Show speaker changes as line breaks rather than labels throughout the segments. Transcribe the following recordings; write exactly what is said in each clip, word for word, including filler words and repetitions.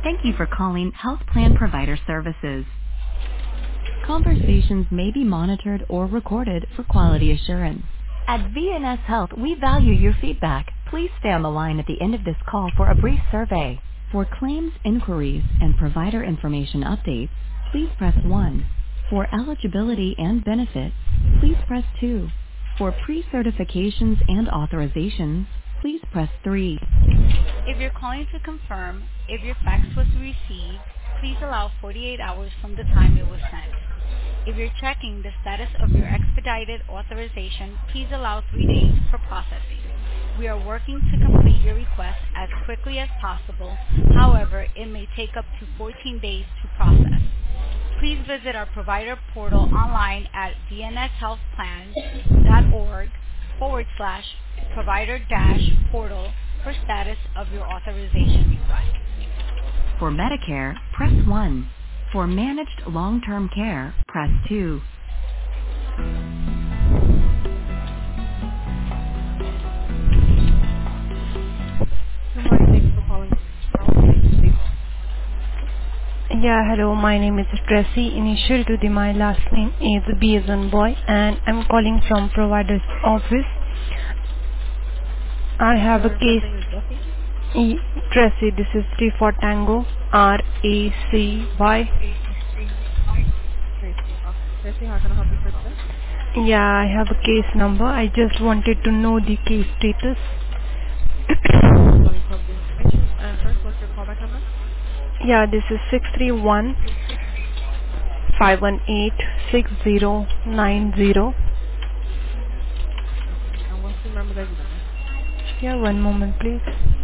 Thank you for calling Health Plan Provider Services. Conversations may be monitored or recorded for quality assurance. At V N S Health, we value your feedback. Please stay on the line at the end of this call for a brief survey. For claims inquiries and provider information updates, please press one. For eligibility and benefits, please press two. For pre-certifications and authorizations, please press three. If you're calling to confirm if your fax was received, please allow forty-eight hours from the time it was sent. If you're checking the status of your expedited authorization, please allow three days for processing. We are working to complete your request as quickly as possible. However, it may take up to fourteen days to process. Please visit our provider portal online at dnshealthplan.org forward slash provider dash portal for status of your authorization request. For Medicare, press one. For managed long-term care, press two.
Good morning. Thank you for calling. How may I assist you?
Yeah, hello, my name is Tracy. Initial to the my last name is B as in boy, and I'm calling from provider's office. I have a
Your first
case.
name is Jesse?
E- Tracy, this is T for Tango, R A C Y.
Tracy. Okay. Tracy, how can I help you for today?
Yeah, I have a case number. I just wanted to know the case status.
Okay, let me pull up the information. And first, what's your callback number?
Yeah, this is six three one five one eight six zero nine zero.
Okay. And what's the member I D number?
Yeah, one moment please.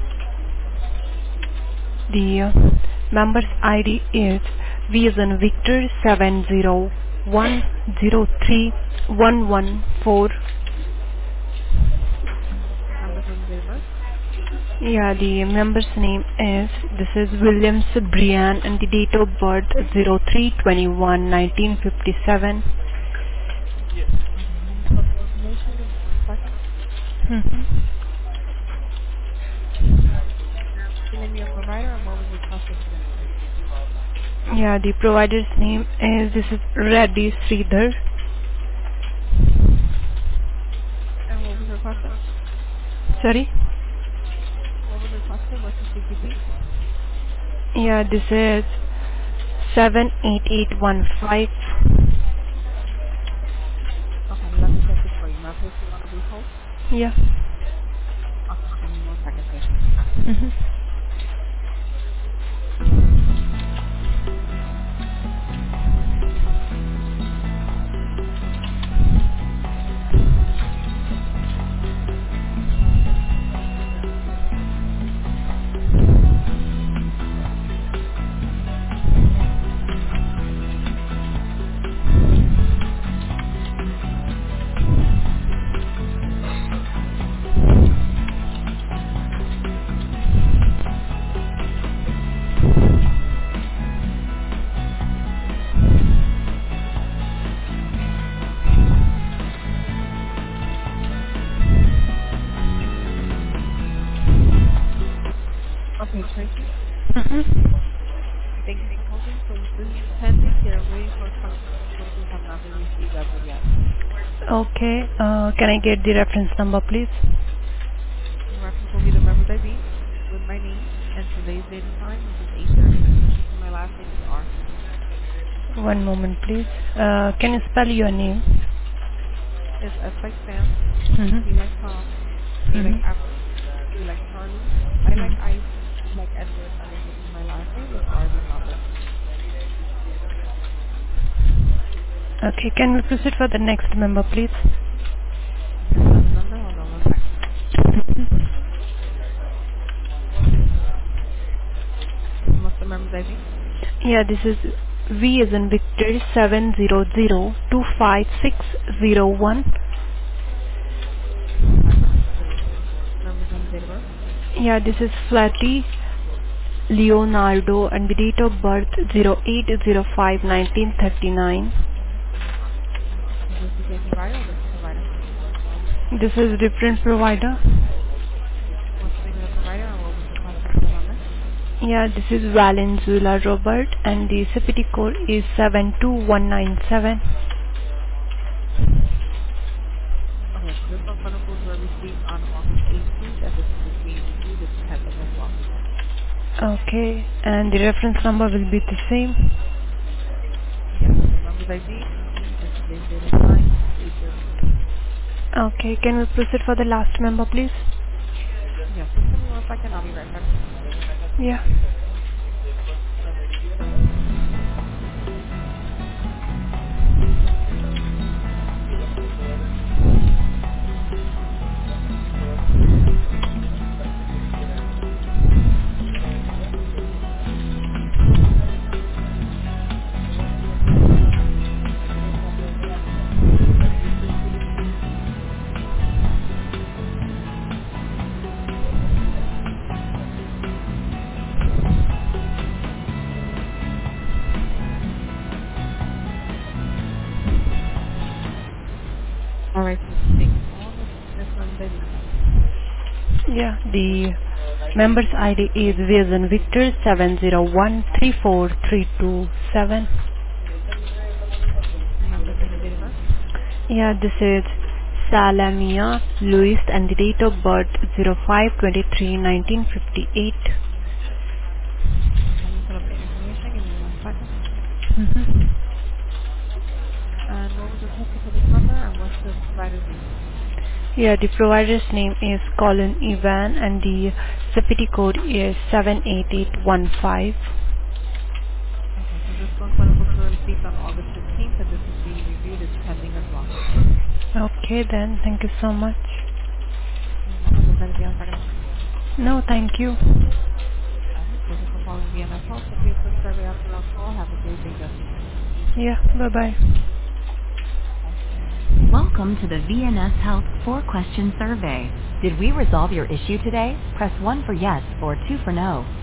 The uh, member's I D is V as in Victor seven zero one zero three one one four.
Member's name and date of birth?
Yeah, the member's name is, this is Williams Brian, and the date of birth zero three twenty one nineteen fifty seven.
Okay. Let me pull up the information. Give me one second.
Mm-hmm.
The name of your provider and what was the request for today?
Yeah, the provider's name is, this is Reddy Sridhar.
And what was requested?
Sorry?
What was requested? What's the C P P?
Yeah, this is seven eight eight one five.
Okay, let me check this for you. May I place you on a brief hold?
Yeah.
Okay, give me one second, Tracy.
Mm-hmm.
Okay, Tracy.
Mm-hmm.
Thank you for holding. So this is pending. They're waiting for confirmation. Those have not been received as of yet.
Okay, uh, can I get the reference number please?
The reference will be the member's I D with my name and today's date and time, which is eight thirty. And my last name is R.
One moment please. Uh, can you spell your name?
It's S like Sam, T like
Mm-hmm.
Tom, A like
Mm-hmm.
Apple, E like Charlie, I like
Mm-hmm.
Ice, E like Edward, and then this is my last name with R being Robert.
Okay, can we proceed for the next member please?
Okay, I have the number. Hold on one second. And what's the member's I D?
Yeah, this is V as in Victor seven zero zero two five six zero one.
two five six zero one. Member's name and date of birth?
Yeah, this is Flatty Leonardo, and the date of birth zero eight zero five nineteen thirty nine.
Is this the same provider or different provider?
This is different provider.
What's the name of the provider and what was requested for the member?
Yeah, this is Valenzuela Robert, and the C P T code is seven two one nine seven.
Okay, so this phone chronicles were received on August eighteenth, and this one is being reviewed. It's pending as well.
Okay, and the reference number will be the same.
Yes, the member's I D and today's date and time is eight thirty.
Okay, can we proceed for the last member, please?
Yes, just give me one second. I'll be right back.
Yeah.
All right, so just taking all this this member's I D number.
Yeah, the member's I D is Vision Victor seven zero one three four three two seven.
Member's name and date of birth.
Yeah, this is Salamia Luis, and the date of birth zero five twenty-three nineteen fifty-eight.
Okay, let me pull up the information. Give me one second.
Mm-hmm.
And what was the testing for this member, and what's the provider's name?
Yeah, the provider's name is Colin Evan, and the C P T code is seven eight eight one five.
Okay, so this phone chronicles were received on August fifteenth, and this is being reviewed. It's pending as well.
Okay then, thank you so much.
You're welcome. Is there anything else I can help you with?
No, thank you.
All right, thank you for calling V N S Health. There'll be a quick survey after our call. Have a great day, Jessica.
Yeah, bye-bye.
Bye.
Welcome to the V N S Health four-question survey. Did we resolve your issue today? Press one for yes or two for no.